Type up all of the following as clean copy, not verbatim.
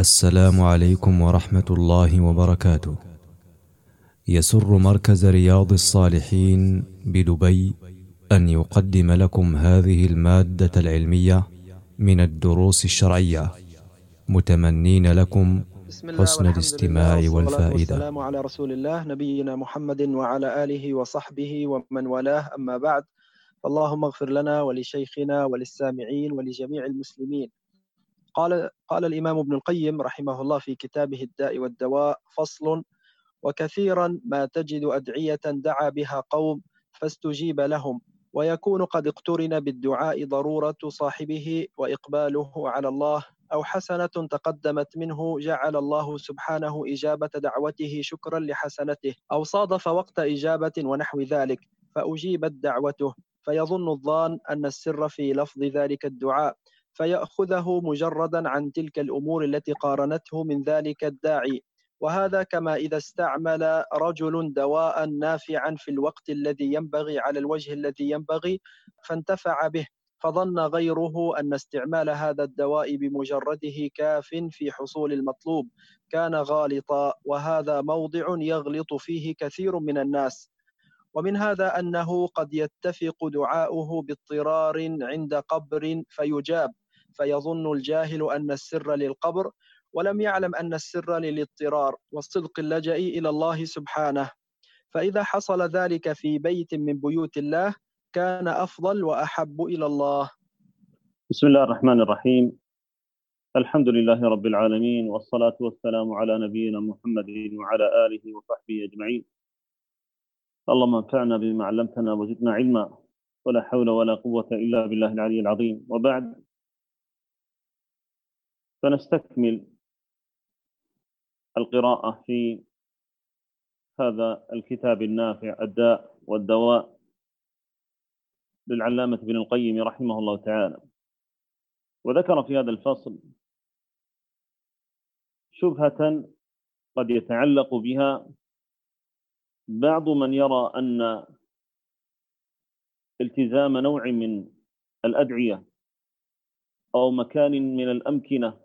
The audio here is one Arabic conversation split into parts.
السلام عليكم ورحمة الله وبركاته. يسر مركز رياض الصالحين بدبي أن يقدم لكم هذه المادة العلمية من الدروس الشرعية، متمنين لكم بسم الله حسن والحمد لله الاستماع والصلاة والفائدة. والسلام على رسول الله نبينا محمد وعلى آله وصحبه ومن والاه، أما بعد، فاللهم اغفر لنا ولشيخنا وللسامعين ولجميع المسلمين. قال الإمام ابن القيم رحمه الله في كتابه الداء والدواء: فصل: وكثيرا ما تجد أدعية دعا بها قوم فاستجيب لهم، ويكون قد اقترن بالدعاء ضرورة صاحبه وإقباله على الله، أو حسنة تقدمت منه جعل الله سبحانه إجابة دعوته شكرا لحسنته، أو صادف وقت إجابة ونحو ذلك فأجيبت دعوته، فيظن الظان أن السر في لفظ ذلك الدعاء، فيأخذه مجردا عن تلك الأمور التي قارنته من ذلك الداعي. وهذا كما إذا استعمل رجل دواء نافعا في الوقت الذي ينبغي على الوجه الذي ينبغي فانتفع به، فظن غيره أن استعمال هذا الدواء بمجرده كاف في حصول المطلوب، كان غالطا، وهذا موضع يغلط فيه كثير من الناس. ومن هذا أنه قد يتفق دعاؤه باضطرار عند قبر فيجاب، فيظن الجاهل أن السر للقبر، ولم يعلم أن السر للاضطرار والصدق اللجأ إلى الله سبحانه. فإذا حصل ذلك في بيت من بيوت الله كان أفضل وأحب إلى الله. بسم الله الرحمن الرحيم. الحمد لله رب العالمين، والصلاة والسلام على نبينا محمد وعلى آله وصحبه أجمعين. اللهم انفعنا بما علمتنا وزدنا علما، ولا حول ولا قوة إلا بالله العلي العظيم. وبعد، فنستكمل القراءة في هذا الكتاب النافع الداء والدواء للعلامة ابن القيم رحمه الله تعالى. وذكر في هذا الفصل شبهة قد يتعلق بها بعض من يرى أن التزام نوع من الأدعية أو مكان من الأمكنة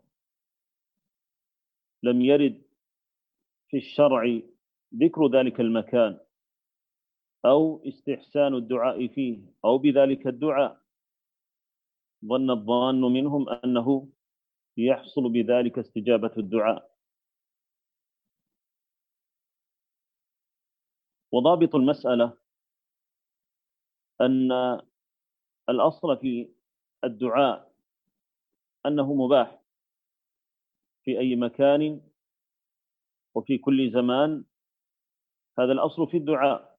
لم يرد في الشرع ذكر ذلك المكان أو استحسان الدعاء فيه أو بذلك الدعاء، ظن الظان منهم أنه يحصل بذلك استجابة الدعاء. وضابط المسألة أن الأصل في الدعاء أنه مباح في أي مكان وفي كل زمان، هذا الأصل في الدعاء.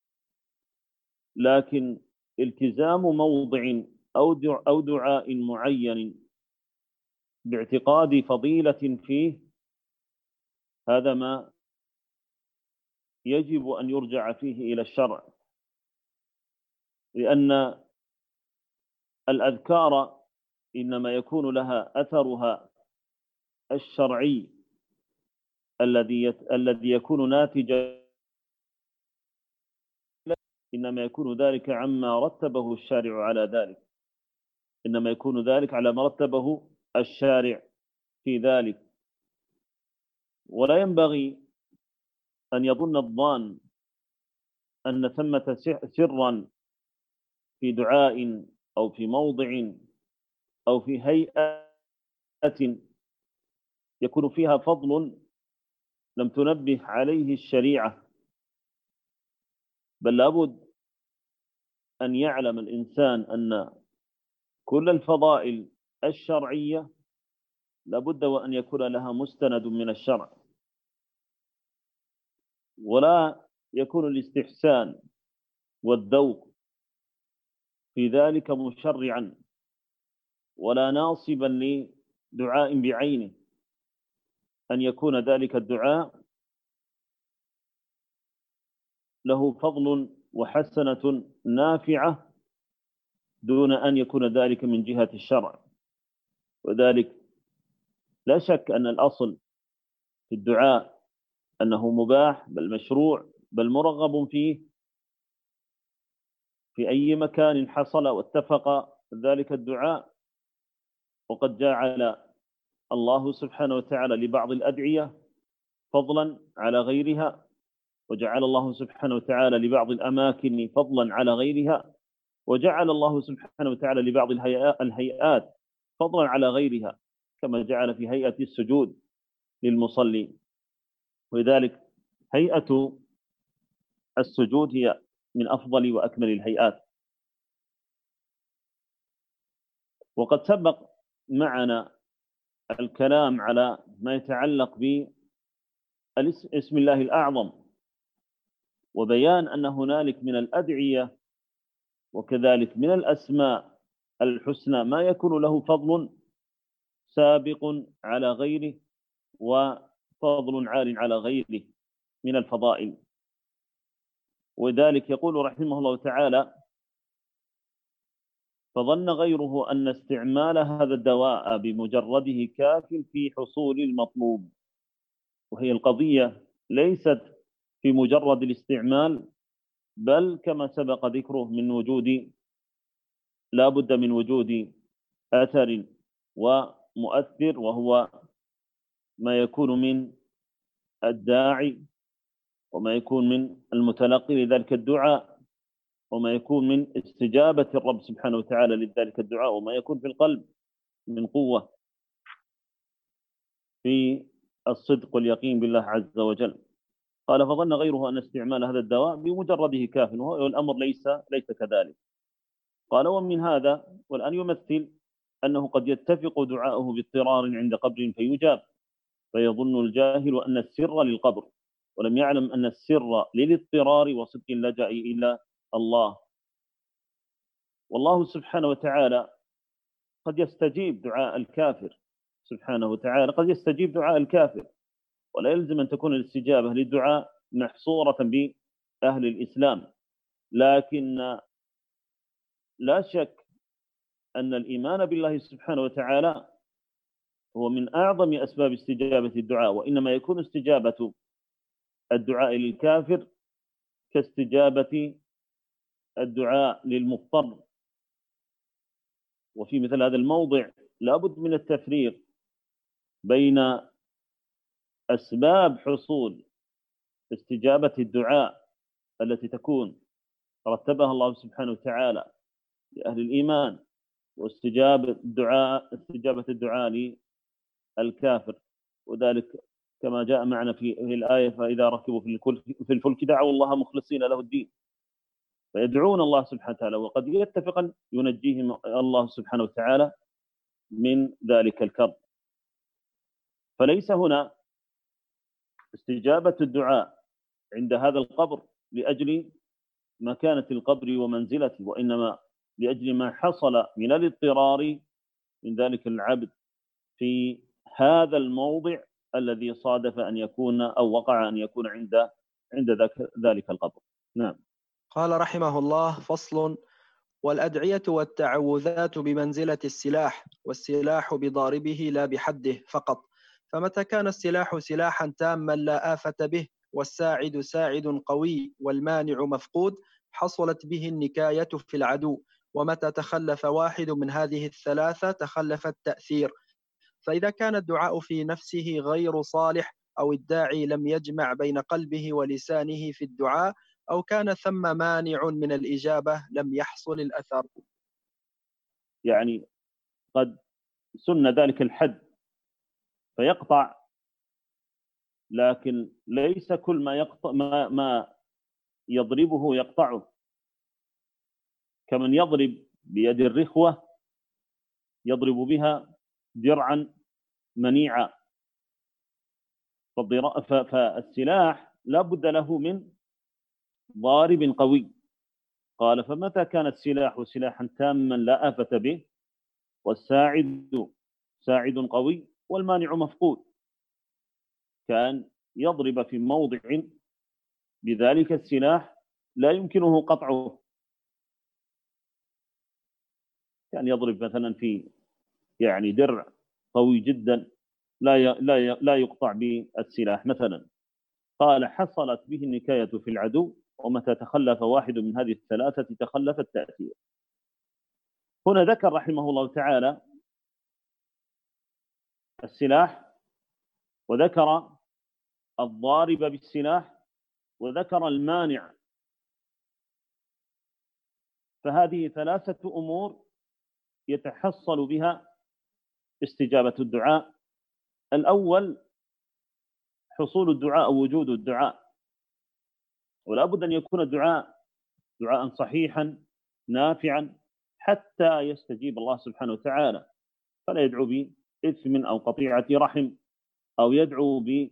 لكن التزام موضع أو دعاء معين باعتقاد فضيلة فيه، هذا ما يجب أن يرجع فيه إلى الشرع، لأن الأذكار إنما يكون لها أثرها الشرعي الذي يكون ناتجا، إنما يكون ذلك عما رتبه الشارع على ذلك، إنما يكون ذلك على ما رتبه الشارع في ذلك. ولا ينبغي أن يظن الظان أن ثمة سرا في دعاء أو في موضع أو في هيئة يكون فيها فضل لم تنبه عليه الشريعة، بل لابد أن يعلم الإنسان أن كل الفضائل الشرعية لابد وأن يكون لها مستند من الشرع، ولا يكون الاستحسان والذوق في ذلك مشرعا ولا ناصبا لدعاء بعينه، أن يكون ذلك الدعاء له فضل وحسنة نافعة دون أن يكون ذلك من جهة الشرع. وذلك لا شك أن الأصل في الدعاء أنه مباح بل مشروع بل مرغب فيه في أي مكان حصل واتفق ذلك الدعاء. وقد جعل الله سبحانه وتعالى لبعض الأدعية فضلا على غيرها، وجعل الله سبحانه وتعالى لبعض الأماكن فضلا على غيرها، وجعل الله سبحانه وتعالى لبعض الهيئات فضلا على غيرها، كما جعل في هيئة السجود للمصلي. ولذلك هيئة السجود هي من أفضل وأكمل الهيئات. وقد سبق معنا الكلام على ما يتعلق باسم الله الأعظم، وبيان أن هنالك من الأدعية وكذلك من الأسماء الحسنى ما يكون له فضل سابق على غيره وفضل عال على غيره من الفضائل. وذلك يقول رحمه الله تعالى: فظن غيره أن استعمال هذا الدواء بمجرده كاف في حصول المطلوب. وهي القضية ليست في مجرد الاستعمال، بل كما سبق ذكره من وجود، لا بد من وجود أثر ومؤثر، وهو ما يكون من الداعي وما يكون من المتلقي لذلك الدعاء وما يكون من استجابة الرب سبحانه وتعالى لذلك الدعاء وما يكون في القلب من قوة في الصدق واليقين بالله عز وجل. قال: فظن غيره أن استعمال هذا الدواء بمجرده كاف، والأمر ليس كذلك. قال: ومن هذا، والآن يمثل أنه قد يتفق دعاؤه باضطرار عند قبر فيجاب، فيظن الجاهل أن السر للقبر، ولم يعلم أن السر للاضطرار وصدق اللجأ إلى الله. والله سبحانه وتعالى قد يستجيب دعاء الكافر، سبحانه وتعالى قد يستجيب دعاء الكافر، ولا يلزم أن تكون الاستجابة للدعاء محصورة بأهل الإسلام. لكن لا شك أن الإيمان بالله سبحانه وتعالى هو من أعظم أسباب استجابة الدعاء، وإنما يكون استجابة الدعاء للكافر كاستجابة الدعاء للمضطر. وفي مثل هذا الموضع لا بد من التفريق بين أسباب حصول استجابة الدعاء التي تكون رتبها الله سبحانه وتعالى لأهل الإيمان، واستجابة الدعاء للكافر. وذلك كما جاء معنا في الآية: فإذا ركبوا في الفلك دعوا الله مخلصين له الدين، فيدعون الله سبحانه وتعالى، وقد يتفق أن ينجيهم الله سبحانه وتعالى من ذلك الكرب. فليس هنا استجابة الدعاء عند هذا القبر لأجل مكانة القبر ومنزلته، وإنما لأجل ما حصل من الاضطرار من ذلك العبد في هذا الموضع الذي صادف أن يكون أو وقع أن يكون عند ذلك القبر. نعم. قال رحمه الله: فصل: والأدعية والتعوذات بمنزلة السلاح، والسلاح بضاربه لا بحده فقط. فمتى كان السلاح سلاحا تاما لا آفة به، والساعد ساعد قوي، والمانع مفقود، حصلت به النكاية في العدو. ومتى تخلف واحد من هذه الثلاثة تخلف التأثير. فإذا كان الدعاء في نفسه غير صالح، أو الداعي لم يجمع بين قلبه ولسانه في الدعاء، أو كان ثم مانع من الإجابة، لم يحصل الأثر. يعني قد سن ذلك الحد فيقطع، لكن ليس كل ما يقطع ما يضربه يقطعه، كمن يضرب بيد الرخوة يضرب بها درعا منيعا. فالسلاح لا بد له من ضارب قوي. قال: فمتى كان السلاح سلاحا تاما لا آفة به، والساعد ساعد قوي، والمانع مفقود، كان يضرب في موضع بذلك السلاح لا يمكنه قطعه، كان يضرب مثلا في درع قوي جدا لا يقطع بالسلاح مثلا. قال: حصلت به النكاية في العدو، ومتى تخلف واحد من هذه الثلاثة تخلف التأثير. هنا ذكر رحمه الله تعالى السلاح، وذكر الضارب بالسلاح، وذكر المانع. فهذه ثلاثة أمور يتحصل بها استجابة الدعاء. الأول حصول الدعاء أو وجود الدعاء، ولا بد أن يكون الدعاء دعاء صحيحا نافعا حتى يستجيب الله سبحانه وتعالى، فلا يدعو بإثم أو قطيعة رحم أو يدعو بأمر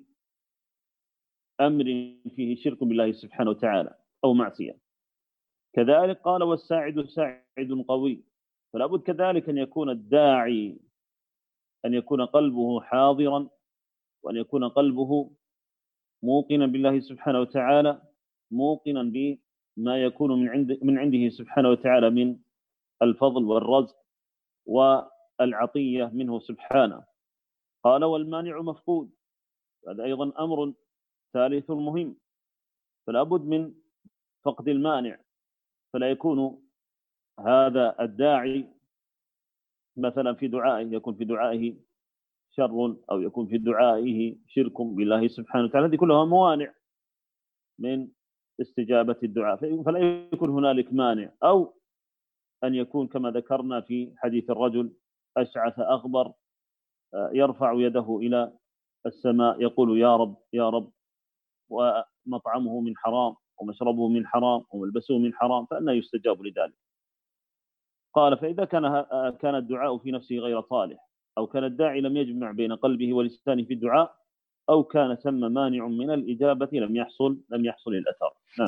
فيه شرك بالله سبحانه وتعالى أو معصية. كذلك قال والساعد ساعد قوي، فلا بد كذلك أن يكون الداعي أن يكون قلبه حاضرا، وأن يكون قلبه موقنا بالله سبحانه وتعالى، موقنا بما يكون من عنده سبحانه وتعالى من الفضل والرزق والعطية منه سبحانه. قال والمانع مفقود، هذا أيضا أمر ثالث مهم، فلا بد من فقد المانع، فلا يكون هذا الداعي مثلا في دعائه يكون في دعائه شر، أو يكون في دعائه شرك بالله سبحانه وتعالى، هذه كلها موانع من استجابة الدعاء، فلا يكون هنالك مانع. أو أن يكون كما ذكرنا في حديث الرجل أشعث أغبر يرفع يده إلى السماء يقول يا رب يا رب، ومطعمه من حرام ومشربه من حرام وملبسه من حرام، فأنا يستجاب لذلك. قال فإذا كان الدعاء في نفسه غير صالح، أو كان الداعي لم يجمع بين قلبه ولسانه في الدعاء، أو كان ثم مانع من الإجابة لم يحصل الأثر. نعم.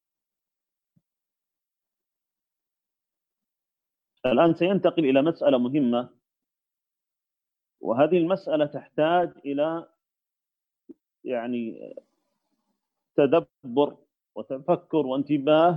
الآن سينتقل إلى مسألة مهمة، وهذه المسألة تحتاج إلى يعني تدبر وتفكر وانتباه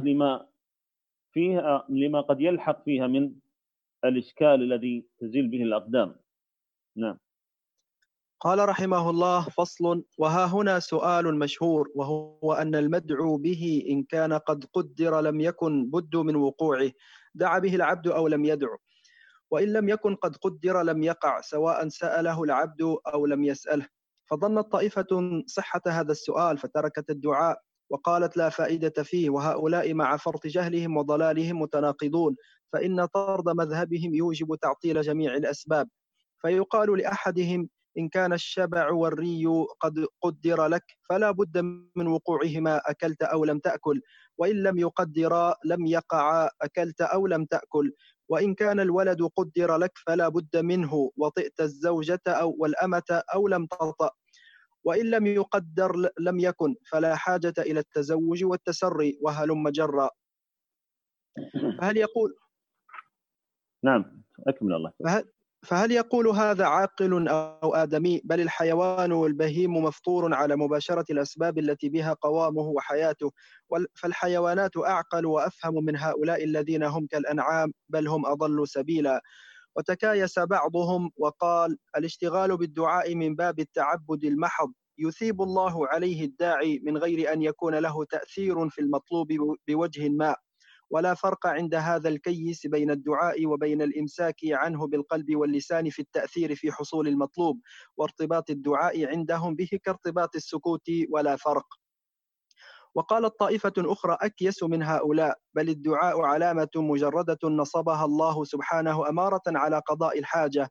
لما قد يلحق فيها من الإشكال الذي تزيل به الأقدام. نعم. قال رحمه الله: فصل. وها هنا سؤال مشهور، وهو أن المدعو به إن كان قد قدر لم يكن بد من وقوعه، دعا به العبد أو لم يدعو، وإن لم يكن قد قدر لم يقع، سواء سأله العبد أو لم يسأله. فظنت طائفة صحة هذا السؤال فتركت الدعاء وقالت لا فائدة فيه، وهؤلاء مع فرط جهلهم وضلالهم متناقضون، فإن طرد مذهبهم يوجب تعطيل جميع الأسباب. فيقال لأحدهم: إن كان الشبع والري قد قدر لك فلا بد من وقوعهما، أكلت أو لم تأكل، وإن لم يقدرا لم يقعا، أكلت أو لم تأكل. وإن كان الولد قدر لك فلا بد منه، وطئت الزوجة أو والأمة أو لم تطأ. وإن لم يقدر لم يكن، فلا حاجة إلى التزوج والتسري، وهلم جرا. فهل يقول نعم أكمل الله. فهل يقول هذا عاقل أو آدمي؟ بل الحيوان والبهيم مفطور على مباشرة الأسباب التي بها قوامه وحياته، فالحيوانات أعقل وأفهم من هؤلاء الذين هم كالأنعام، بل هم أضل سبيلا. وتكايس بعضهم وقال: الاشتغال بالدعاء من باب التعبد المحض، يثيب الله عليه الداعي من غير أن يكون له تأثير في المطلوب بوجه ما. ولا فرق عند هذا الكيس بين الدعاء وبين الإمساك عنه بالقلب واللسان في التأثير في حصول المطلوب، وارتباط الدعاء عندهم به كارتباط السكوت، ولا فرق. وقالت طائفة أخرى أكيس من هؤلاء: بل الدعاء علامة مجردة نصبها الله سبحانه أمارة على قضاء الحاجة،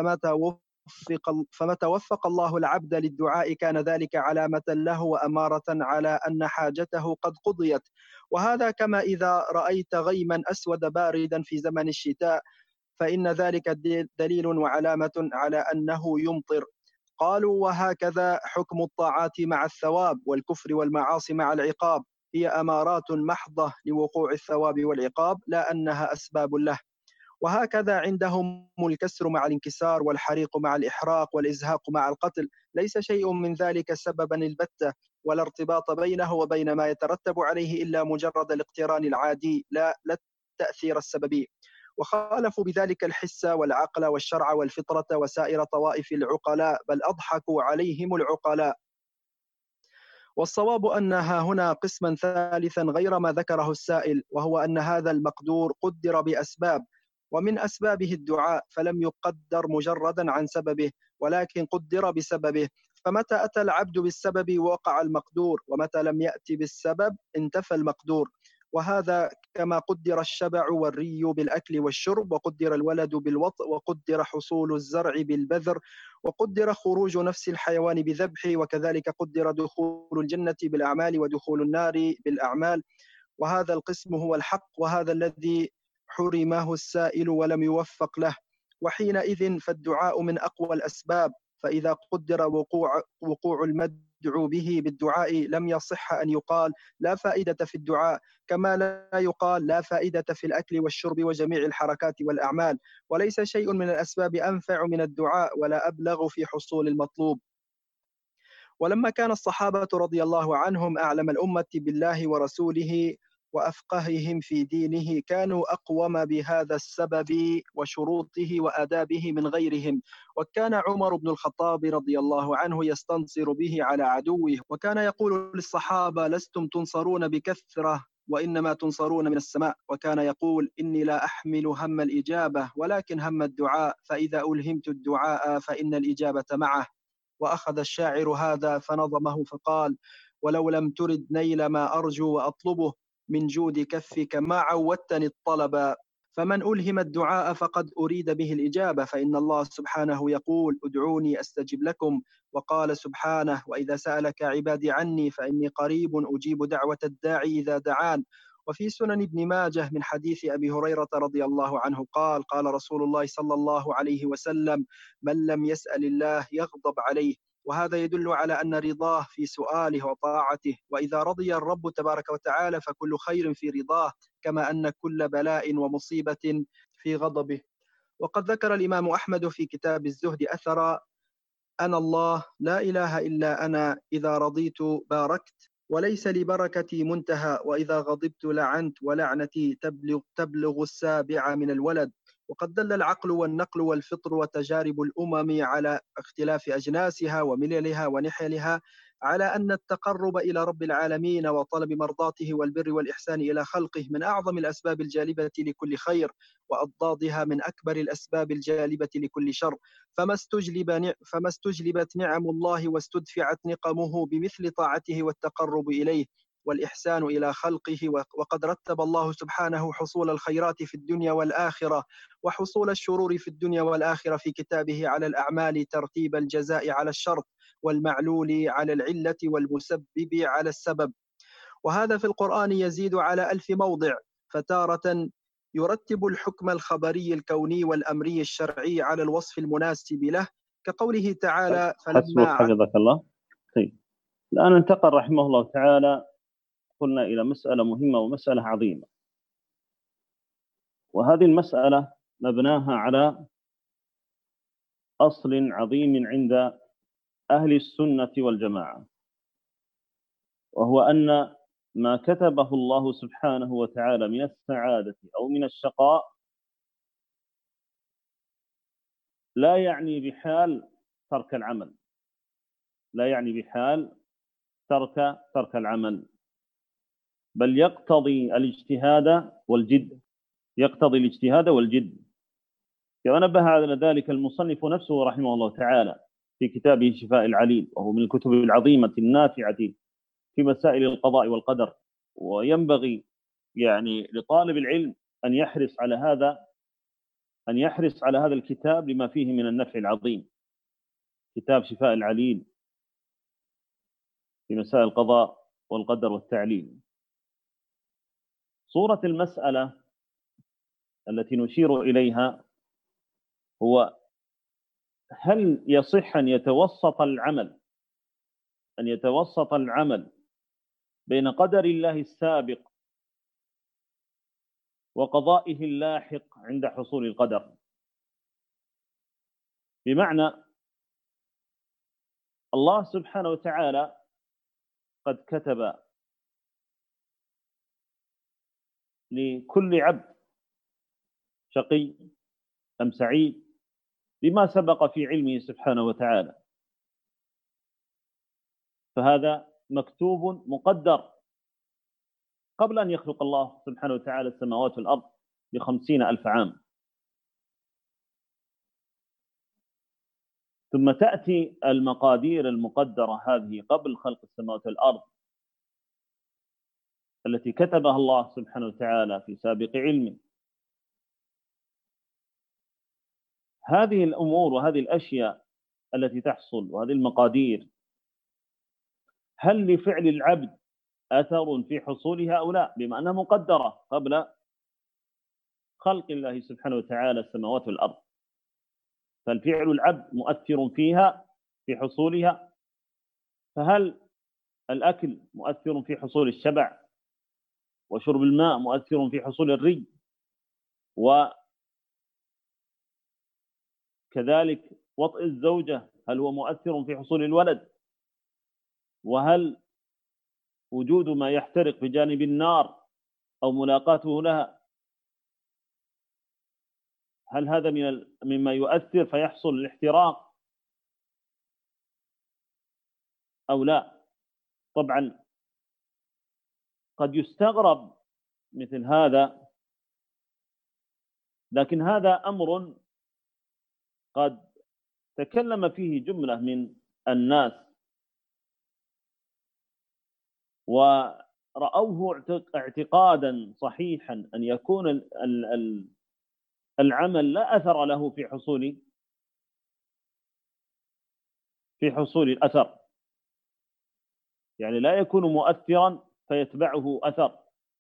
فمتى وفق الله العبد للدعاء كان ذلك علامة له وأمارة على أن حاجته قد قضيت. وهذا كما إذا رأيت غيما أسود باردا في زمن الشتاء، فإن ذلك دليل وعلامة على أنه يمطر. قالوا: وهكذا حكم الطاعات مع الثواب، والكفر والمعاصي مع العقاب، هي أمارات محضة لوقوع الثواب والعقاب، لا أنها أسباب له. وهكذا عندهم الكسر مع الانكسار، والحريق مع الإحراق، والإزهاق مع القتل، ليس شيء من ذلك سببا البتة، ولا ارتباط بينه وبين ما يترتب عليه إلا مجرد الاقتران العادي، لا التأثير السببي. وخالفوا بذلك الحس والعقل والشرع والفطرة وسائر طوائف العقلاء، بل أضحكوا عليهم العقلاء. والصواب أنها هنا قسما ثالثا غير ما ذكره السائل، وهو أن هذا المقدور قدر بأسباب، ومن أسبابه الدعاء، فلم يقدر مجردا عن سببه، ولكن قدر بسببه. فمتى أتى العبد بالسبب وقع المقدور، ومتى لم يأتي بالسبب انتفى المقدور. وهذا كما قدر الشبع والري بالأكل والشرب، وقدر الولد بالوطء، وقدر حصول الزرع بالبذر، وقدر خروج نفس الحيوان بذبحه، وكذلك قدر دخول الجنة بالأعمال ودخول النار بالأعمال. وهذا القسم هو الحق، وهذا الذي حرمه السائل ولم يوفق له. وحينئذ فالدعاء من أقوى الأسباب، فإذا قدر وقوع المدعو به بالدعاء لم يصح أن يقال لا فائدة في الدعاء، كما لا يقال لا فائدة في الأكل والشرب وجميع الحركات والأعمال. وليس شيء من الأسباب أنفع من الدعاء ولا أبلغ في حصول المطلوب. ولما كان الصحابة رضي الله عنهم أعلم الأمة بالله ورسوله وأفقههم في دينه، كانوا أقوم بهذا السبب وشروطه وآدابه من غيرهم. وكان عمر بن الخطاب رضي الله عنه يستنصر به على عدوه، وكان يقول للصحابة: لستم تنصرون بكثرة وإنما تنصرون من السماء. وكان يقول: إني لا أحمل هم الإجابة ولكن هم الدعاء، فإذا ألهمت الدعاء فإن الإجابة معه. وأخذ الشاعر هذا فنظمه فقال: ولو لم ترد نيل ما أرجو وأطلبه، من جود كفك ما عودتني الطلب. فمن ألهم الدعاء فقد أريد به الإجابة، فإن الله سبحانه يقول: ادعوني أستجب لكم. وقال سبحانه: وإذا سألك عبادي عني فإني قريب أجيب دعوة الداعي إذا دعان. وفي سنن ابن ماجه من حديث أبي هريرة رضي الله عنه قال: قال رسول الله صلى الله عليه وسلم: من لم يسأل الله يغضب عليه. وهذا يدل على أن رضاه في سؤاله وطاعته، وإذا رضي الرب تبارك وتعالى فكل خير في رضاه، كما أن كل بلاء ومصيبة في غضبه. وقد ذكر الإمام أحمد في كتاب الزهد أثرا: أنا الله لا إله إلا أنا، إذا رضيت باركت وليس لبركتي منتهى، وإذا غضبت لعنت ولعنتي تبلغ السابع من الولد. وقد دل العقل والنقل والفطر وتجارب الأمم على اختلاف أجناسها ومللها ونحلها على أن التقرب إلى رب العالمين وطلب مرضاته والبر والإحسان إلى خلقه من أعظم الأسباب الجالبة لكل خير، وأضدادها من أكبر الأسباب الجالبة لكل شر. فما استجلبت نعم الله واستدفعت نقمه بمثل طاعته والتقرب إليه والإحسان إلى خلقه. وقد رتب الله سبحانه حصول الخيرات في الدنيا والآخرة وحصول الشرور في الدنيا والآخرة في كتابه على الأعمال ترتيب الجزاء على الشرط، والمعلول على العلة، والمسبب على السبب. وهذا في القرآن يزيد على 1000 موضع. فتارة يرتب الحكم الخبري الكوني والأمري الشرعي على الوصف المناسب له، كقوله تعالى: حسبك حفظك الله. طيب، الآن انتقل رحمه الله تعالى قلنا إلى مسألة مهمة ومسألة عظيمة، وهذه المسألة مبناها على أصل عظيم عند أهل السنة والجماعة، وهو أن ما كتبه الله سبحانه وتعالى من السعادة أو من الشقاء لا يعني بحال ترك العمل، لا يعني بحال ترك العمل، بل يقتضي الاجتهاد والجد، يقتضي الاجتهاد والجد. كما نبه على ذلك المصنف نفسه رحمه الله تعالى في كتابه شفاء العليل، وهو من الكتب العظيمة النافعة في مسائل القضاء والقدر. وينبغي يعني لطالب العلم أن يحرص على هذا الكتاب لما فيه من النفع العظيم، كتاب شفاء العليل في مسائل القضاء والقدر والتعليل. صورة المسألة التي نشير إليها هو: هل يصح أن يتوسط العمل بين قدر الله السابق وقضائه اللاحق عند حصول القدر؟ بمعنى الله سبحانه وتعالى قد كتب لكل عبد شقي أم سعيد بما سبق في علمه سبحانه وتعالى، فهذا مكتوب مقدر قبل أن يخلق الله سبحانه وتعالى السماوات والأرض ب50,000 عام. ثم تأتي المقادير المقدرة هذه قبل خلق السماوات والأرض التي كتبها الله سبحانه وتعالى في سابق علمه. هذه الأمور وهذه الأشياء التي تحصل وهذه المقادير، هل لفعل العبد أثر في حصولها أو لا؟ بما أنها مقدرة قبل خلق الله سبحانه وتعالى السماوات والأرض، فالفعل العبد مؤثر فيها في حصولها. فهل الأكل مؤثر في حصول الشبع، وشرب الماء مؤثر في حصول الري، وكذلك وطئ الزوجة هل هو مؤثر في حصول الولد؟ وهل وجود ما يحترق بجانب النار أو ملاقاته لها، هل هذا مما يؤثر فيحصل الاحتراق أو لا؟ طبعا قد يستغرب مثل هذا، لكن هذا أمر قد تكلم فيه جملة من الناس ورأوه اعتقادا صحيحا أن يكون العمل لا أثر له في حصول الأثر، يعني لا يكون مؤثرا فيتبعه أثر.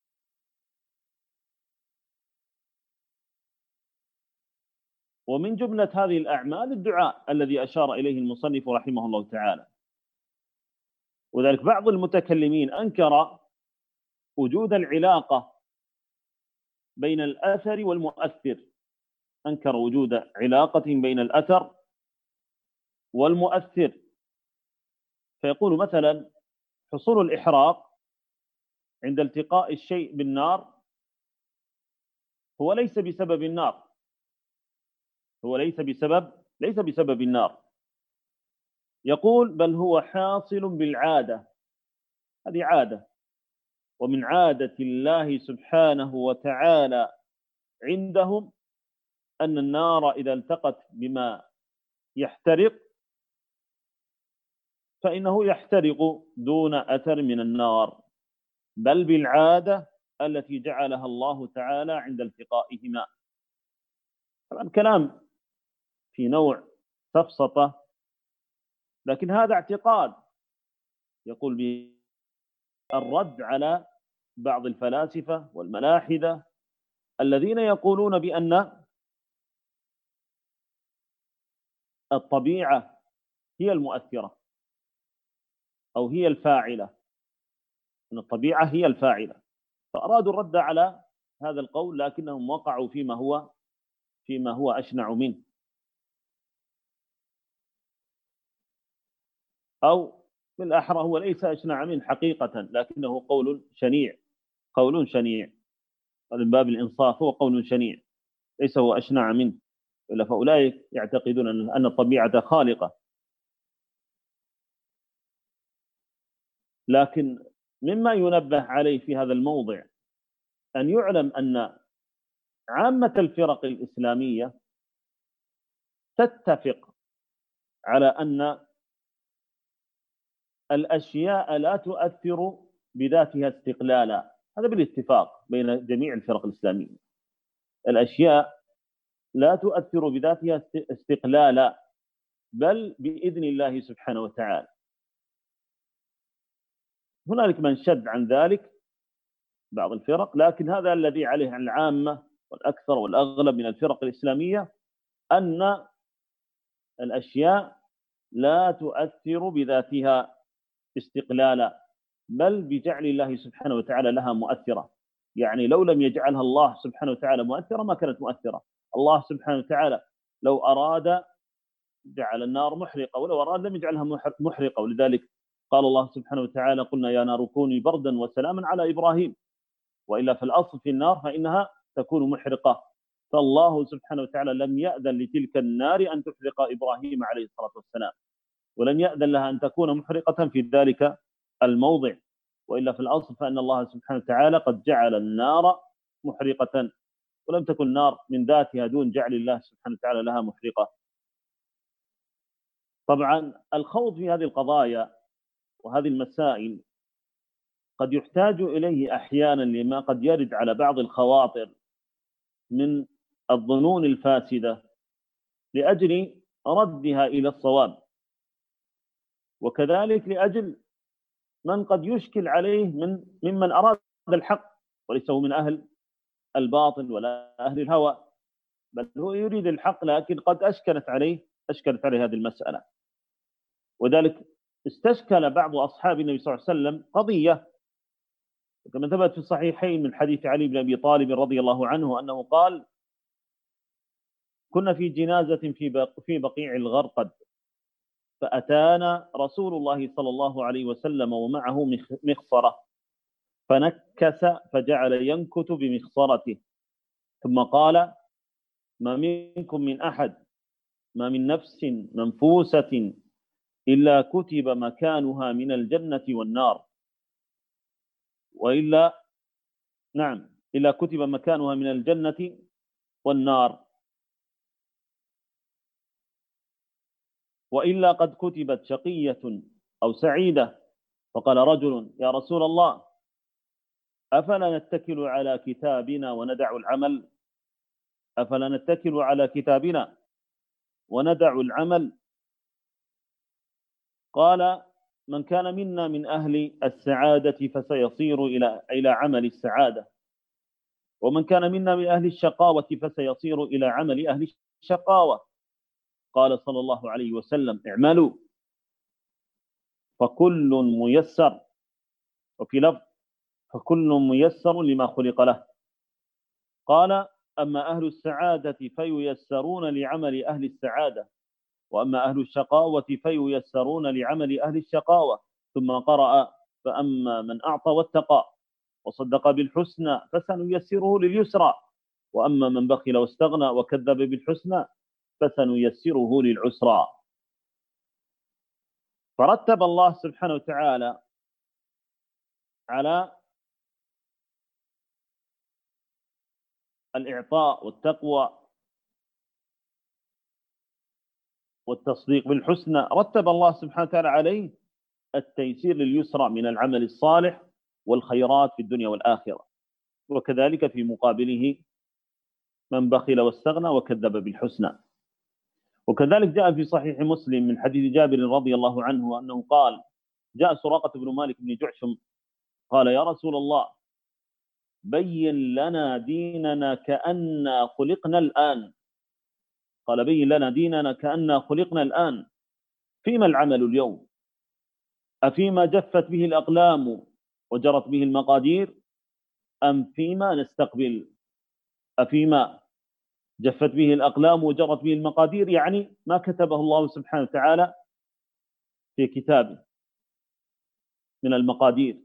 ومن جملة هذه الأعمال الدعاء الذي أشار إليه المصنف رحمه الله تعالى. وذلك بعض المتكلمين أنكر وجود العلاقة بين الأثر والمؤثر، أنكر وجود علاقة بين الأثر والمؤثر، فيقول مثلا حصول الإحراق عند التقاء الشيء بالنار هو ليس بسبب النار، هو ليس بسبب النار، يقول بل هو حاصل بالعادة، هذه عادة، ومن عادة الله سبحانه وتعالى عندهم أن النار إذا التقت بما يحترق فإنه يحترق دون أثر من النار، بل بالعادة التي جعلها الله تعالى عند التقائهما. طبعا كلام في نوع سفسطة، لكن هذا اعتقاد يقول بالرد على بعض الفلاسفة والملاحدة الذين يقولون بأن الطبيعة هي المؤثرة أو هي الفاعلة، أن الطبيعة هي الفاعلة، فأرادوا الرد على هذا القول لكنهم وقعوا فيما هو أشنع منه، أو بالأحرى هو ليس أشنع منه حقيقة، لكنه قول شنيع من باب الإنصاف، هو قول شنيع ليس هو أشنع منه، إلا فأولئك يعتقدون أن الطبيعة خالقة. لكن مما ينبه عليه في هذا الموضع أن يعلم أن عامة الفرق الإسلامية تتفق على أن الأشياء لا تؤثر بذاتها استقلالا، هذا بالاتفاق بين جميع الفرق الإسلامية، الأشياء لا تؤثر بذاتها استقلالا بل بإذن الله سبحانه وتعالى. هنالك من شد عن ذلك بعض الفرق، لكن هذا الذي عليه العامة والأكثر والأغلب من الفرق الإسلامية، أن الأشياء لا تؤثر بذاتها استقلالا بل بجعل الله سبحانه وتعالى لها مؤثرة. يعني لو لم يجعلها الله سبحانه وتعالى مؤثرة ما كانت مؤثرة. الله سبحانه وتعالى لو أراد جعل النار محرقة، ولو أراد لم يجعلها محرقة، ولذلك قال الله سبحانه وتعالى قلنا يا نار كوني بردا وسلاما على إبراهيم، وإلا في الأصل في النار فإنها تكون محرقة، فالله سبحانه وتعالى لم يأذن لتلك النار أن تحرق إبراهيم عليه الصلاة والسلام، ولم يأذن لها أن تكون محرقة في ذلك الموضع، وإلا في الأصل فإن الله سبحانه وتعالى قد جعل النار محرقة، ولم تكن النار من ذاتها دون جعل الله سبحانه وتعالى لها محرقة. طبعا الخوض في هذه القضايا وهذه المسائل قد يحتاج إليه أحيانا لما قد يرد على بعض الخواطر من الظنون الفاسدة لأجل ردها إلى الصواب، وكذلك لأجل من قد يشكل عليه ممن أراد الحق وليس هو من أهل الباطل ولا أهل الهوى، بل هو يريد الحق لكن قد أشكلت عليه هذه المسألة. وذلك استشكل بعض أصحاب النبي صلى الله عليه وسلم قضية كما ثبت في الصحيحين من حديث علي بن أبي طالب رضي الله عنه أنه قال: كنا في جنازة في بقيع الغرقد، فأتانا رسول الله صلى الله عليه وسلم ومعه مخصرة، فنكس فجعل ينكت بمخصرته، ثم قال: ما منكم من أحد، ما من نفس منفوسة إلا كتب مكانها من الجنة والنار، إلا كتب مكانها من الجنة والنار، وإلا قد كتبت شقية أو سعيدة. فقال رجل: يا رسول الله، أفلا نتكل على كتابنا وندع العمل؟ أفلا نتكل على كتابنا وندع العمل؟ قال: من كان منا من أهل السعادة فسيصير إلى عمل السعادة، ومن كان منا من أهل الشقاوة فسيصير إلى عمل أهل الشقاوة. قال صلى الله عليه وسلم: اعملوا فكل ميسر، وفي لفظ فكل ميسر لما خلق له. قال: أما أهل السعادة فييسرون لعمل أهل السعادة، وأما أهل الشقاوة فييسرون لعمل أهل الشقاوة. ثم قرأ: فأما من أعطى واتقى وصدق بالحسنى فسنيسره لليسرى، وأما من بخل واستغنى وكذب بالحسنى فسنيسره للعسرى. فرتب الله سبحانه وتعالى على الإعطاء والتقوى والتصديق بالحسنى، رتب الله سبحانه وتعالى عليه التيسير لليسرى من العمل الصالح والخيرات في الدنيا والآخرة. وكذلك في مقابله من بخل واستغنى وكذب بالحسنى. وكذلك جاء في صحيح مسلم من حديث جابر رضي الله عنه أنه قال: جاء سراقة بن مالك بن جعشم قال: يا رسول الله، بين لنا ديننا كأننا خلقنا الآن. قال: بين لنا ديننا كأننا خلقنا الآن، فيما العمل اليوم؟ أفيما جفت به الأقلام وجرت به المقادير، أم فيما نستقبل؟ أفيما جفت به الأقلام وجرت به المقادير، يعني ما كتبه الله سبحانه وتعالى في كتابه من المقادير.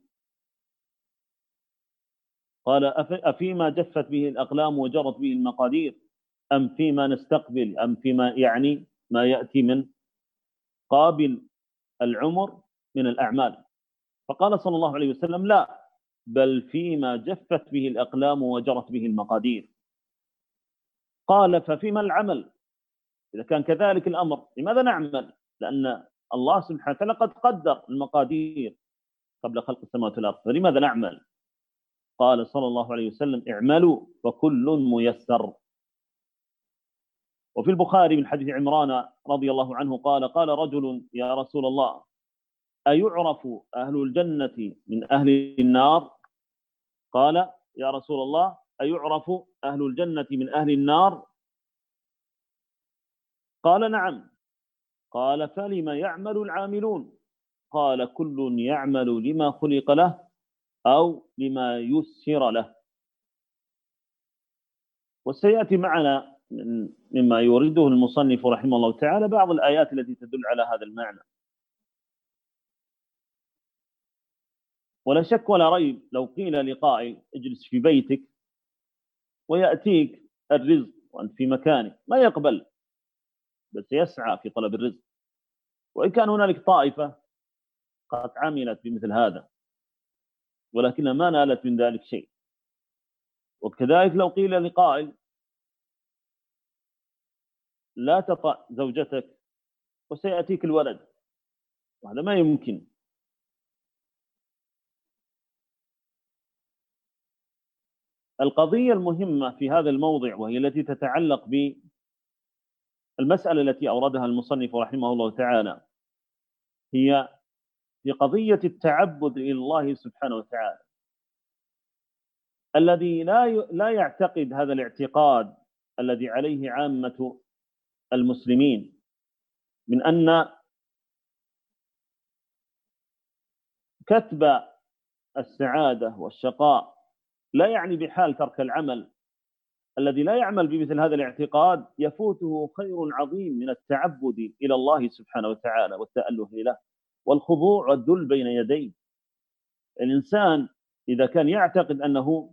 قال: أفيما جفت به الأقلام وجرت به المقادير، أم فيما نستقبل، أم فيما يعني ما يأتي من قابل العمر من الأعمال. فقال صلى الله عليه وسلم: لا، بل فيما جفت به الأقلام وجرت به المقادير. قال: ففيما العمل؟ إذا كان كذلك الأمر لماذا نعمل؟ لأن الله سبحانه وتعالى قد قدر المقادير قبل خلق السماوات والأرض، فلماذا نعمل؟ قال صلى الله عليه وسلم: اعملوا فكل ميسر. وفي البخاري من حديث عمران رضي الله عنه قال: قال رجل: يا رسول الله، أيعرف أهل الجنة من أهل النار؟ قال: يا رسول الله، أيعرف أهل الجنة من أهل النار؟ قال: نعم. قال: فلما يعمل العاملون؟ قال: كل يعمل لما خلق له أو لما يسر له. وسيأتي معنا مما يورده المصنف رحمه الله تعالى بعض الآيات التي تدل على هذا المعنى. ولا شك ولا ريب لو قيل لقائل: اجلس في بيتك ويأتيك الرزق وأنت في مكانك، ما يقبل، بس يسعى في طلب الرزق. وإن كان هنالك طائفة قد عملت بمثل هذا ولكنها ما نالت من ذلك شيء. وكذلك لو قيل لقائل: لا تطأ زوجتك وسيأتيك الولد، وهذا ما يمكن. القضية المهمة في هذا الموضع وهي التي تتعلق بالمسألة التي أوردها المصنف رحمه الله تعالى، هي في قضية التعبد إلى الله سبحانه وتعالى. الذي لا يعتقد هذا الاعتقاد الذي عليه عامة المسلمين من أن كتب السعادة والشقاء لا يعني بحال ترك العمل، الذي لا يعمل بمثل هذا الاعتقاد يفوته خير عظيم من التعبد إلى الله سبحانه وتعالى والتأله له والخضوع والذل بين يديه. الإنسان إذا كان يعتقد أنه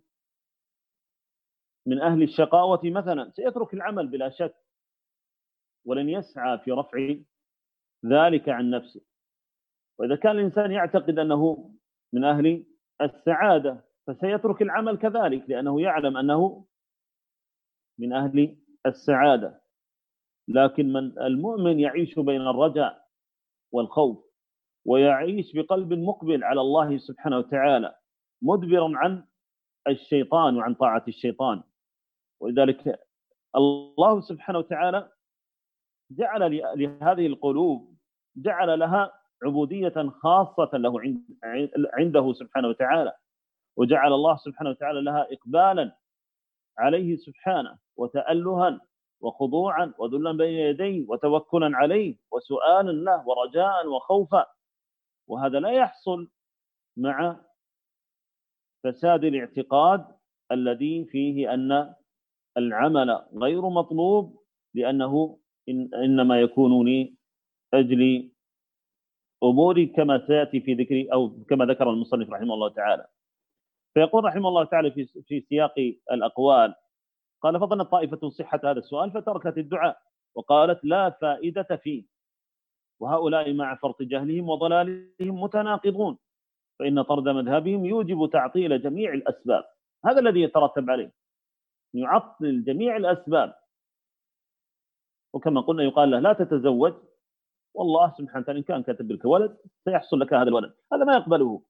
من أهل الشقاوة مثلا سيترك العمل بلا شك، ولن يسعى في رفع ذلك عن نفسه. وإذا كان الإنسان يعتقد أنه من أهل السعادة فسيترك العمل كذلك، لأنه يعلم أنه من أهل السعادة. لكن المؤمن يعيش بين الرجاء والخوف، ويعيش بقلب مقبل على الله سبحانه وتعالى، مدبرا عن الشيطان وعن طاعة الشيطان. ولذلك الله سبحانه وتعالى جعل لهذه القلوب جعل لها عبودية خاصة له عنده سبحانه وتعالى، وجعل الله سبحانه وتعالى لها إقبالا عليه سبحانه وتألها وخضوعا وذلا بين يديه وتوكلا عليه وسؤالا له ورجاء وخوفا. وهذا لا يحصل مع فساد الاعتقاد الذي فيه أن العمل غير مطلوب لأنه إنما يكون لأجل أمور كما سيأتي في ذكر أو كما ذكر المصنف رحمه الله تعالى. فيقول رحمه الله تعالى في سياق الأقوال، قال: فظنت طائفة صحة هذا السؤال فتركت الدعاء وقالت لا فائدة فيه، وهؤلاء مع فرط جهلهم وضلالهم متناقضون، فإن طرد مذهبهم يوجب تعطيل جميع الأسباب. هذا الذي يترتب عليه، يعطل جميع الأسباب. وكما قلنا يقال له لا تتزوج، والله سبحانه وتعالى إن كان كاتب لك ولد سيحصل لك هذا الولد، هذا ما يقبله.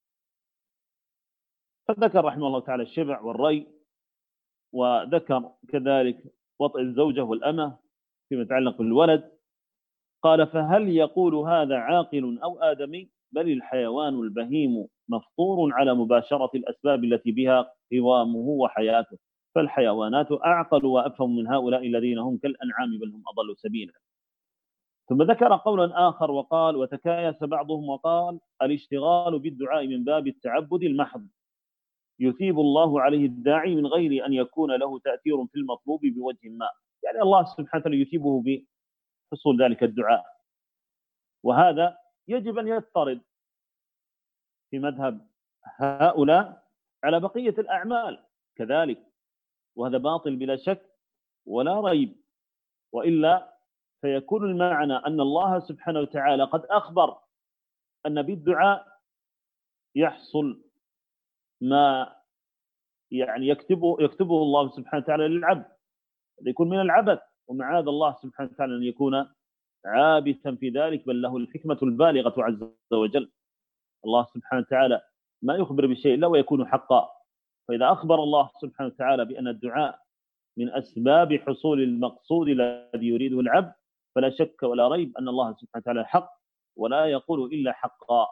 فذكر رحمه الله تعالى الشبع والري، وذكر كذلك وطئ الزوجة والأمة فيما يتعلق بالولد. قال: فهل يقول هذا عاقل أو آدمي؟ بل الحيوان البهيم مفطور على مباشرة الأسباب التي بها قوامه وحياته، فالحيوانات أعقل وأفهم من هؤلاء الذين هم كالأنعام بل هم أضل سبيلا. ثم ذكر قولا آخر وقال: وتكايس بعضهم وقال: الاشتغال بالدعاء من باب التعبد المحض يثيب الله عليه الداعي من غير أن يكون له تأثير في المطلوب بوجه ما. يعني الله سبحانه وتعالى يثيبه بحصول ذلك الدعاء. وهذا يجب أن يضطرد في مذهب هؤلاء على بقية الأعمال كذلك، وهذا باطل بلا شك ولا ريب. وإلا فيكون المعنى أن الله سبحانه وتعالى قد أخبر أن بالدعاء يحصل ما يعني يكتبه الله سبحانه وتعالى للعبد، يكون من العبث، ومعاذ الله سبحانه وتعالى أن يكون عابثا في ذلك، بل له الحكمة البالغة عز وجل. الله سبحانه وتعالى ما يخبر بشيء إلا ويكون حقا. فإذا أخبر الله سبحانه وتعالى بأن الدعاء من أسباب حصول المقصود الذي يريده العبد، فلا شك ولا ريب أن الله سبحانه وتعالى حق ولا يقول إلا حقا.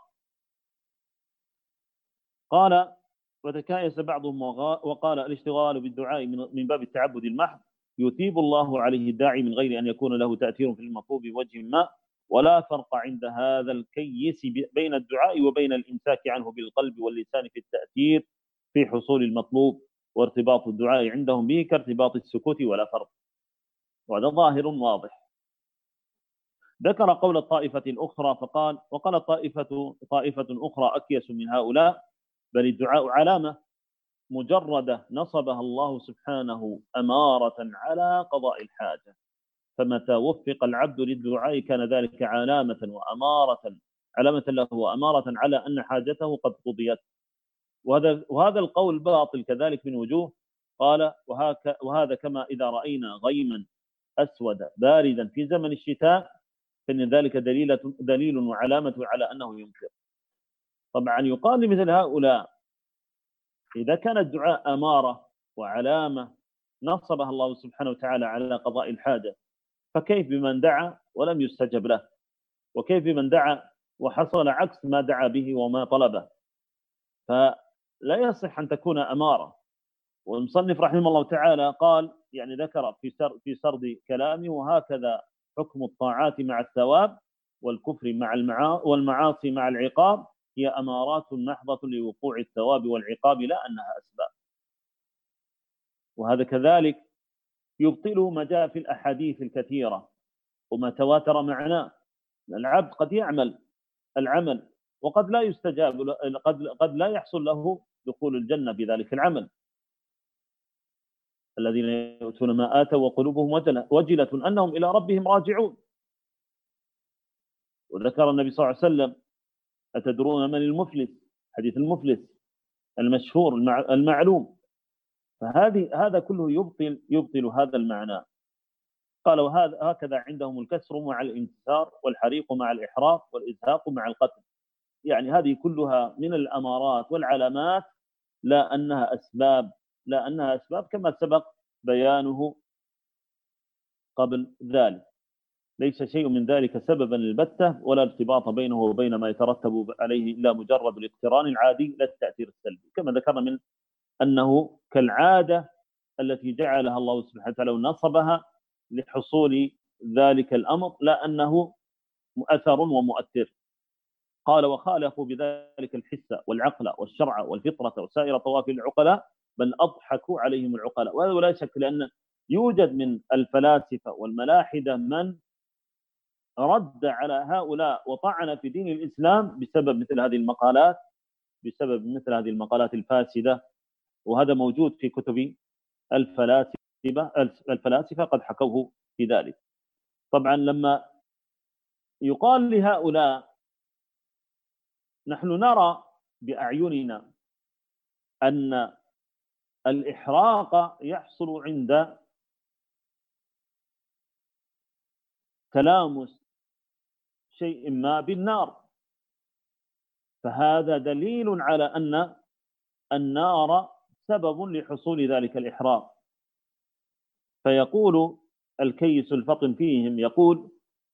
قال: وتكايس بعضهم وقال: الاشتغال بالدعاء من باب التعبد المحض يثيب الله عليه الداعي من غير أن يكون له تأثير في المطلوب بوجه ما، ولا فرق عند هذا الكيس بين الدعاء وبين الإمساك عنه بالقلب واللسان في التأثير في حصول المطلوب، وارتباط الدعاء عندهم به كارتباط السكوت ولا فرق. وهذا ظاهر واضح. ذكر قول الطائفة الأخرى فقال: وقال طائفة أخرى أكيس من هؤلاء: بل الدعاء علامة مجردة نصبها الله سبحانه أمارة على قضاء الحاجة، فمتى وفق العبد للدعاء كان ذلك علامة له وأمارة على أن حاجته قد قضيت. وهذا القول باطل كذلك من وجوه. قال: وهذا كما إذا رأينا غيما أسود باردا في زمن الشتاء فإن ذلك دليل وعلامة على أنه ينكر. طبعا يقال لمثل هؤلاء إذا كان الدعاء أمارة وعلامة نصبها الله سبحانه وتعالى على قضاء الحاجة، فكيف بمن دعا ولم يستجب له؟ وكيف بمن دعا وحصل عكس ما دعا به وما طلبه؟ فلا يصح أن تكون أمارة. والمصنف رحمه الله تعالى قال يعني ذكر في سرد كلامه: وهكذا حكم الطاعات مع الثواب والكفر مع والمعاصي مع العقاب هي أمارات محضة لوقوع الثواب والعقاب لا أنها أسباب. وهذا كذلك يبطل ما جاء في الأحاديث الكثيرة وما تواتر معناه. العبد قد يعمل العمل وقد لا يستجاب، قد لا يحصل له دخول الجنة بذلك العمل. الذين يؤتون ما آتوا وقلوبهم وجلة أنهم إلى ربهم راجعون. وذكر النبي صلى الله عليه وسلم: أتدرون من المفلس؟ حديث المفلس المشهور المعلوم. فهذا كله يبطل هذا المعنى. قال: وهكذا عندهم الكسر مع الانتصار والحريق مع الإحراق والإزهاق مع القتل. يعني هذه كلها من الأمارات والعلامات لا أنها أسباب كما سبق بيانه قبل ذلك. ليس شيء من ذلك سببا البتة ولا ارتباط بينه وبين ما يترتب عليه إلا مجرد الاقتران العادي لا التأثير السلبي، كما ذكرنا من أنه كالعادة التي جعلها الله سبحانه وتعالى ونصبها لحصول ذلك الأمر لا أنه مؤثر ومؤثر. قال: وخالفوا بذلك الحس والعقل والشرع والفطرة وسائر طوافل العقلاء بل أضحكوا عليهم العقلاء. وهذا لا شك، لأن يوجد من الفلاسفة والملاحدة من رد على هؤلاء وطعن في دين الإسلام بسبب مثل هذه المقالات الفاسدة. وهذا موجود في كتب الفلاسفة قد حكوه في ذلك. طبعا لما يقال لهؤلاء: نحن نرى بأعيننا أن الإحراق يحصل عند تلامس شيء ما بالنار، فهذا دليل على أن النار سبب لحصول ذلك الإحراق. فيقول الكيس الفطن فيهم، يقول: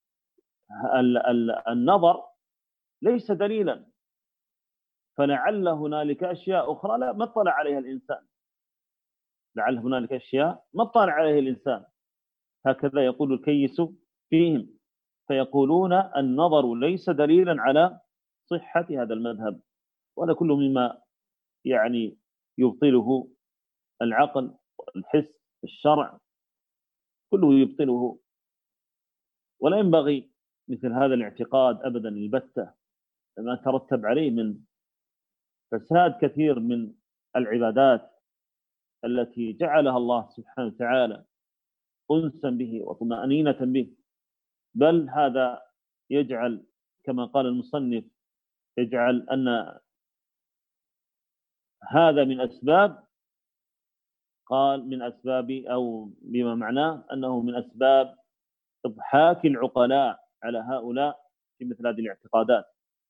النظر ليس دليلا، فلعل هنالك أشياء أخرى لا ما اطلع عليها الإنسان، لعل هنالك أشياء ما اطلع عليها الإنسان. هكذا يقول الكيس فيهم، فيقولون النظر ليس دليلا على صحة هذا المذهب. وهذا كله مما يعني يبطله العقل والحس الشرع، كله يبطله. ولا ينبغي مثل هذا الاعتقاد أبدا البتة، ما ترتب عليه من فساد كثير من العبادات التي جعلها الله سبحانه وتعالى أنسا به وطمأنينة به. بل هذا يجعل كما قال المصنف، يجعل أن هذا من أسباب، قال من أسباب أو بما معناه أنه من أسباب إضحاك العقلاء على هؤلاء في مثل هذه الاعتقادات.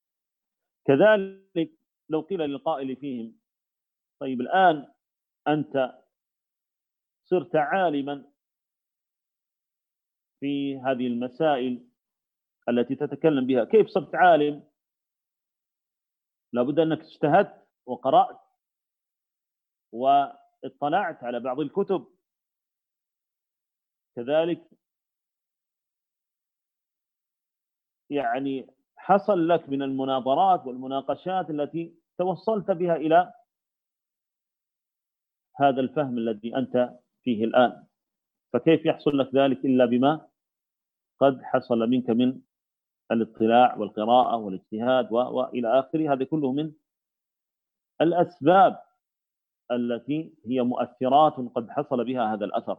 كذلك لو قيل للقائل فيهم: طيب الآن أنت صرت عالما في هذه المسائل التي تتكلم بها، كيف صرت عالم؟ لابد أنك اجتهدت وقرأت واطلعت على بعض الكتب. كذلك يعني حصل لك من المناظرات والمناقشات التي توصلت بها إلى هذا الفهم الذي أنت فيه الآن، فكيف يحصل لك ذلك إلا بما قد حصل منك من الاطلاع والقراءة والاجتهاد وإلى آخره. هذا كله من الأسباب التي هي مؤثرات قد حصل بها هذا الأثر.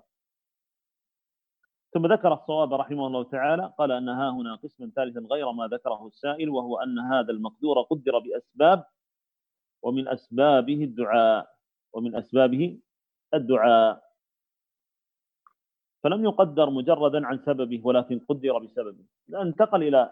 ثم ذكر الصواب رحمه الله تعالى، قال: أن ها هنا قسم ثالث غير ما ذكره السائل، وهو أن هذا المقدور قدر بأسباب ومن أسبابه الدعاء. فلم يقدر مجردا عن سببه ولكن قدر بسببه. انتقل إلى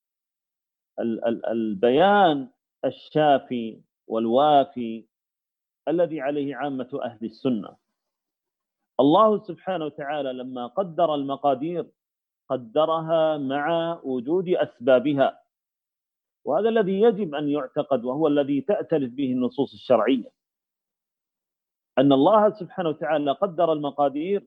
البيان الشافي والوافي الذي عليه عامة أهل السنة. الله سبحانه وتعالى لما قدر المقادير قدرها مع وجود أسبابها، وهذا الذي يجب أن يعتقد، وهو الذي تأتلف به النصوص الشرعية، أن الله سبحانه وتعالى قدر المقادير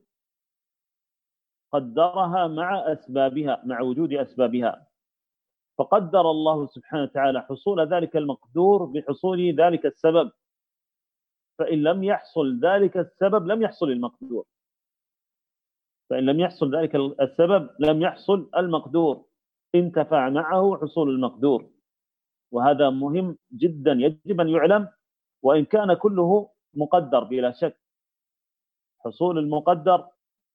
قدرها مع أسبابها، مع وجود أسبابها. فقدر الله سبحانه وتعالى حصول ذلك المقدور بحصول ذلك السبب، فإن لم يحصل ذلك السبب لم يحصل المقدور، فإن لم يحصل ذلك السبب لم يحصل المقدور، انتفع معه حصول المقدور. وهذا مهم جدا، يجب أن يعلم، وإن كان كله مقدر بلا شك. حصول المقدر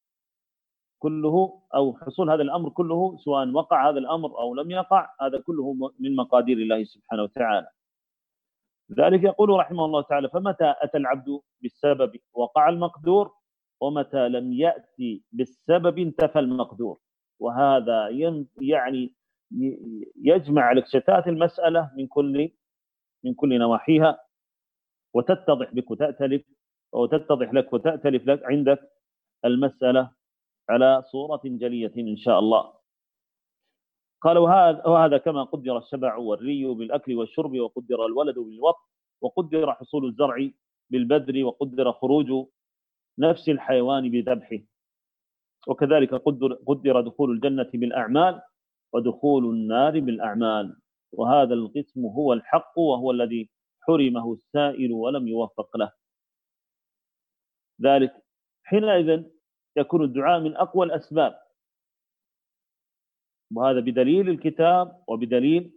كله أو حصول هذا الأمر كله، سواء وقع هذا الأمر أو لم يقع، هذا كله من مقادير الله سبحانه وتعالى. ذلك يقول رحمه الله تعالى: فمتى أتى العبد بالسبب وقع المقدور، ومتى لم يأتي بالسبب انتفى المقدور. وهذا يعني يجمع لك شتات المسألة من كل نواحيها، وتتضح بك وتأتلف، وتتضح لك وتأتلف لك عندك المسألة على صورة جلية إن شاء الله. قال: وهذا كما قدر الشبع والري بالأكل والشرب، وقدر الولد بالوطن، وقدر حصول الزرع بالبذر، وقدر خروج نفس الحيوان بذبحه، وكذلك قدر دخول الجنة بالأعمال ودخول النار بالأعمال. وهذا القسم هو الحق، وهو الذي حرمه السائل ولم يوفق له. ذلك حينئذ يكون الدعاء من أقوى الأسباب، وهذا بدليل الكتاب وبدليل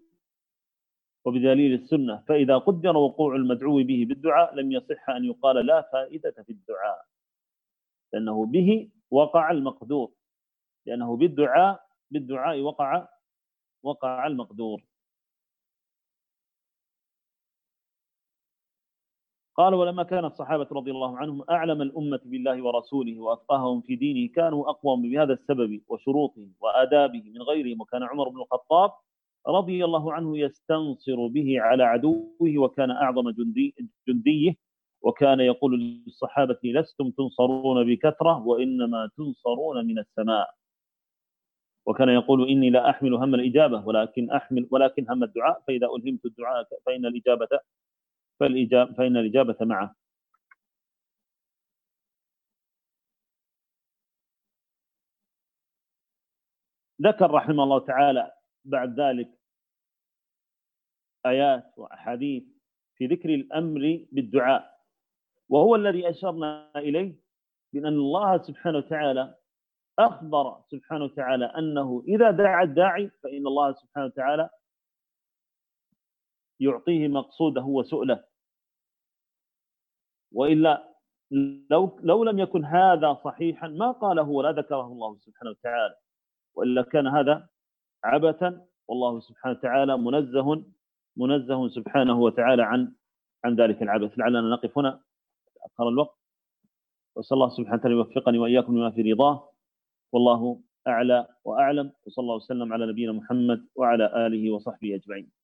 السنة. فإذا قدر وقوع المدعو به بالدعاء لم يصح أن يقال لا فائدة في الدعاء، لأنه به وقع المقدور، لأنه بالدعاء وقع المقدور. قال: ولما كان الصحابة رضي الله عنهم أعلم الأمة بالله ورسوله وأفقههم في دينه، كانوا أقوم بهذا السبب وشروطه وآدابه من غيرهم. وكان عمر بن الخطاب رضي الله عنه يستنصر به على عدوه، وكان أعظم جنديه، وكان يقول للصحابة: لستم تنصرون بكثرة، وإنما تنصرون من السماء. وكان يقول: إني لا أحمل هم الإجابة ولكن هم الدعاء، فإذا ألهمت الدعاء فإن الإجابة معه. ذكر رحمه الله تعالى بعد ذلك آيات وأحاديث في ذكر الأمر بالدعاء، وهو الذي أشرنا إليه، بأن الله سبحانه وتعالى أخبر سبحانه وتعالى أنه إذا دعا الداعي فإن الله سبحانه وتعالى يعطيه مقصوده وسؤله. وإلا لو لم يكن هذا صحيحا ما قاله ولا ذكره الله سبحانه وتعالى، وإلا كان هذا عبثا، والله سبحانه وتعالى منزه سبحانه وتعالى عن ذلك العبث. لعلنا نقف هنا، أخر الوقت، وصلى الله سبحانه وتعالى يوفقني وإياكم لما في رضاه، والله أعلى وأعلم، وصلى الله وسلم على نبينا محمد وعلى آله وصحبه أجمعين.